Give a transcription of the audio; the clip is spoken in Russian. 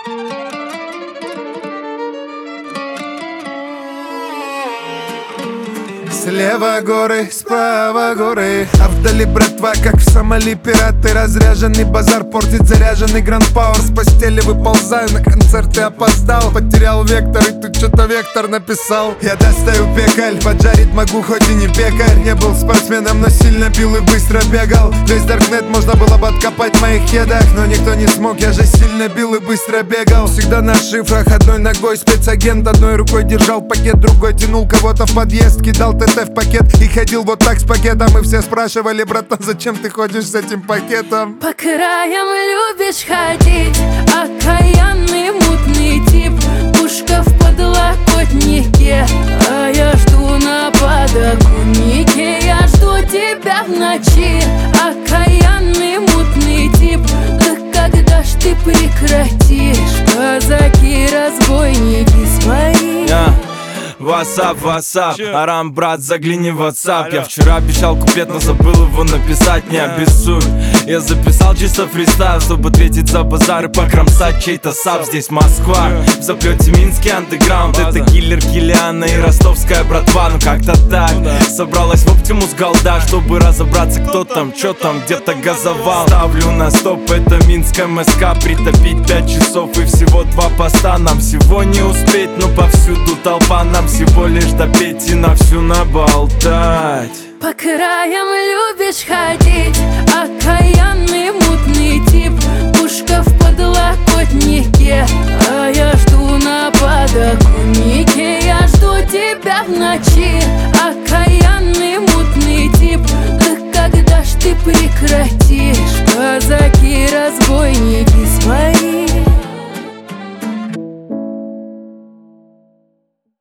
Слева горы, справа горы, а вдали братва, как в Сомали пираты. Разряженный базар портит заряженный Гранд Пауэр. С постели выползаю, на концерт и опоздал. Потерял вектор, и тут что-то вектор написал. Я достаю пекаль, поджарить могу, хоть и не пекарь. Не был спортсменом, но сильно бил и быстро бегал. Весь даркнет можно было бы откопать в моих кедах, но никто не смог, я же сильно бил и быстро бегал. Всегда на шифрах, одной ногой спецагент. Одной рукой держал пакет, другой тянул кого-то в подъезд. Кидал ТТ в пакет и ходил вот так с пакетом. И все спрашивали: братан, зачем ты ходишь с этим пакетом? По краям любишь ходить, окаянный мутный тип. Пушка в подлокотнике, а я жду на подоконнике. Я жду тебя в ночи, окаянный мутный тип. Да когда ж ты прекратишь, казаки, разбойники свои? Васап, васап, Арам, брат, загляни в WhatsApp. Я вчера обещал куплет, но забыл его написать, не обессудь. Я записал чисто фристайл, чтобы ответить за базар и покромсать чей-то сап. Здесь Москва, в заплете Минский андеграунд. Это киллер Киллиана и ростовская братва. Ну как-то так, собралась в Оптимус голда, чтобы разобраться, кто там, чё там, где-то газовал. Ставлю на стоп, это Минск МСК. Притопить 5 часов и всего 2 поста. Нам всего не успеть, но повсюду толпа. Нам всего лишь допеть и на всю наболтать. По краям любишь ходить, окаянный мутный тип. Пушка в подлокотнике, а я жду на подоконнике. Я жду тебя в ночи, окаянный мутный тип. Да когда ж ты прекратишь, казаки, разбойники